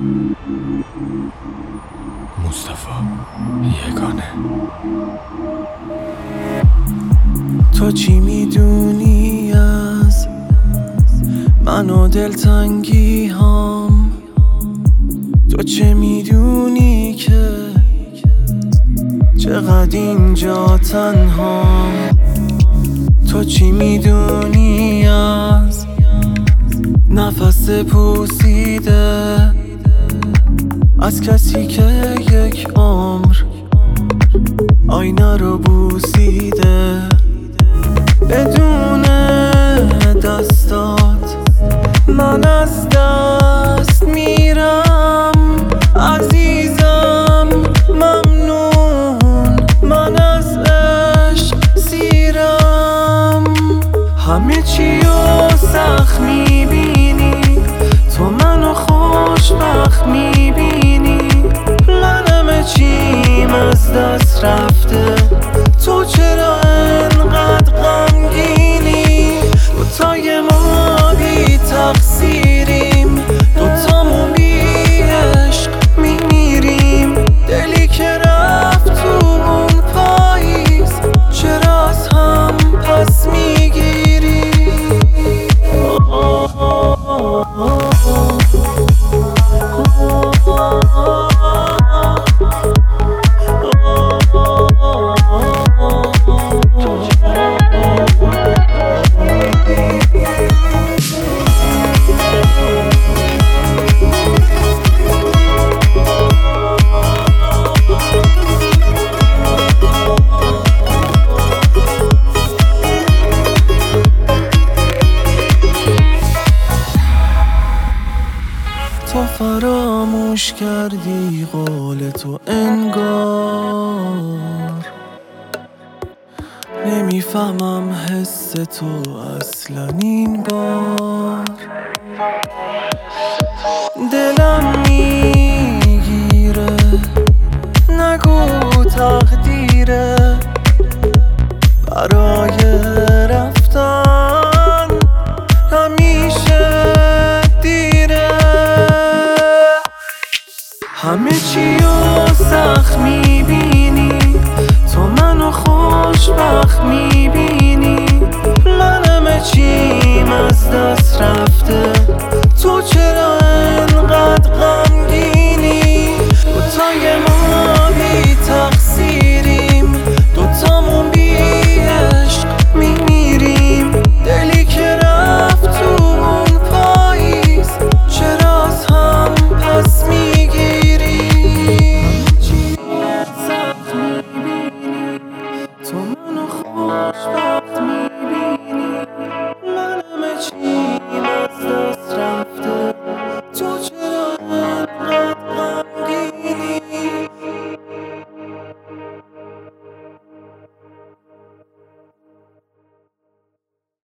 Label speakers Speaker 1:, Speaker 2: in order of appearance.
Speaker 1: مصطفی یگانه.
Speaker 2: تو چی میدونی از من و دلتنگی هام؟ تو چه میدونی که چقدر اینجا تنهام؟ تو چی میدونی از نفس پوسیده از کسی که یک عمر آینه رو بوسیده؟ بدون دستات من از دست میرم عزیزم، ممنون من از عشق سیرم. همه چی رو سخت میبینی، تو منو خوشبخت میبینی. من همه چیم از دست رفته، تو چرا انقدر غمگینی؟ دوتای ما بی تقصیریم، دوتامون بی عشق میمیریم. دلی که رفت تو اون پاییز، چرا از هم پس میگیری؟ تو فراموش کردی قول تو انگار، نمیفهمم حس تو اصلا این بار. دلم میگیره نگو تقدیره، برای رفتن همیشه دیره. همه چی رو سخت میبینی، تو منو خوشبخت میبینی. من همه چیم از دست رفت،